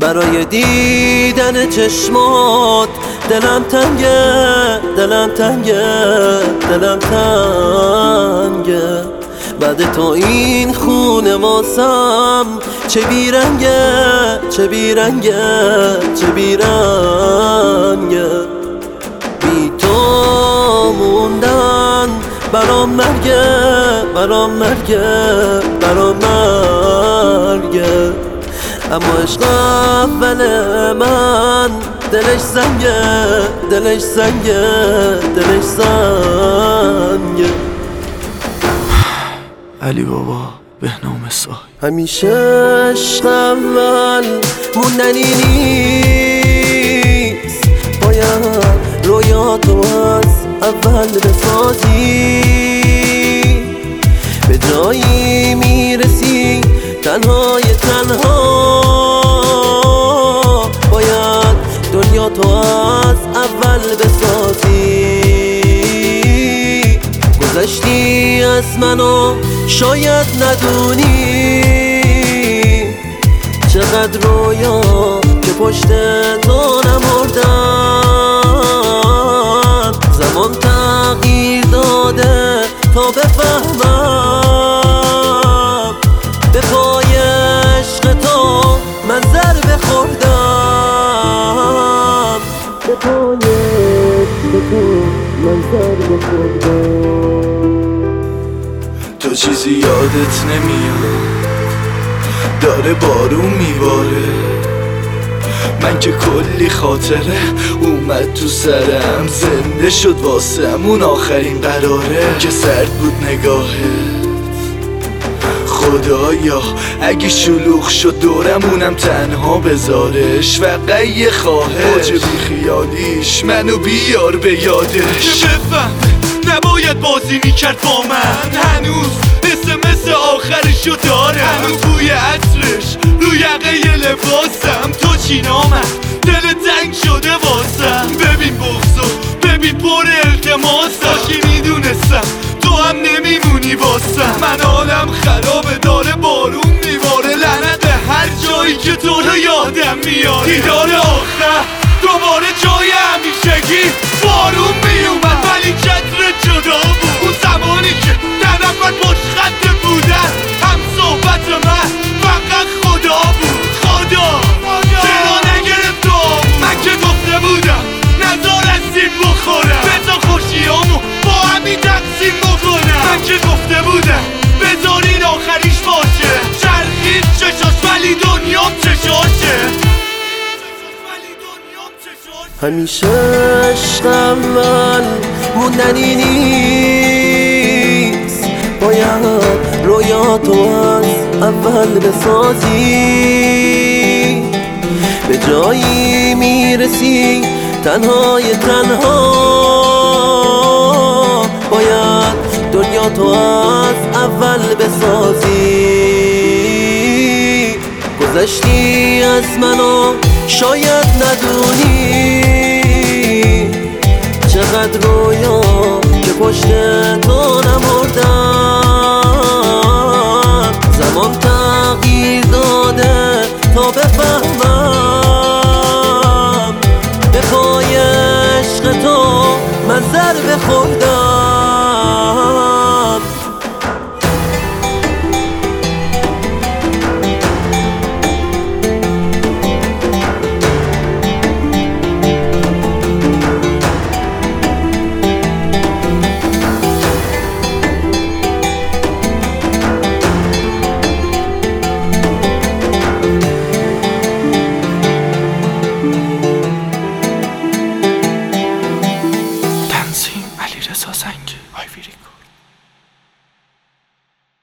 برای دیدن چشمات دلم تنگه، دلم تنگه، دلم تنگه. بعد تو این خونه واسم چه بیرنگه، چه بیرنگه، چه بیرنگه. بی تو موندن برام مرگه، برام مرگه، برام مرگه. اما عشق اول من دلش زنگه، دلش زنگه، دلش زنگه. علی بابا بهنام سای. همیشه عشق اول موندنی نیست، باید رویاتو از اول بسازی. به جایی میرسی تنهای تنها، باید دنیا تو از اول بسازی. گذشتی از منو شاید ندونی چقدر رویا که پشت تو نمردن. زمان تغییر داده تا بفهمم به پای عشق تو من ضربه خوردم، به پای عشق تو من ضربه خوردم. تو چیزی یادت نمیاد، داره بارون میباره. من که کلی خاطره اومد تو سرم، زنده شد واسم اون آخرین قراره که سرد بود نگاهت. خدایا اگه شلوغ شد دورمونم تنها بذارش، فقط یه خواهش بی خیالیش منو بیار به یادش. که بفهم نباید بازی میکرد با من، هنوز مثل آخرشو داره. هنوز بوی عطرش رو یقه لباسم، تو چی نامد دل تنگ شده واسم. ببین بغضو ببین پر التماسم، که میدونستم تو هم نمیمونی واسم. من حالم خرابه داره بارون میباره، لعنت هر جایی که تو رو یادم میاد. دیدار آخر دوباره جای همیشگی بارون میومد، ولی چترت جدا بود. اون زمانی که در نفت پشت خط بودن هم صحبت من فقط خدا بود. خدا چرا نگرفت آمون؟ من که گفته بودم نزار از سیم بخورم، بذار خوشیامو با همین تقسیم بکنم. من که گفته بودم بذارین آخریش باشه، چرخید چشاش ولی دنیام چشاشه. همیشه عشق اول موندنی نیست، باید رویاتو از اول بسازی. به جایی میرسی تنهای تنها، باید دنیا تو از اول بسازی. گذشتی از منو شاید ندونی چقدر رویا که پشت تو نمردن. زمان تغییر داده تا بفهمم به پای عشق تو من ضربه خوردم.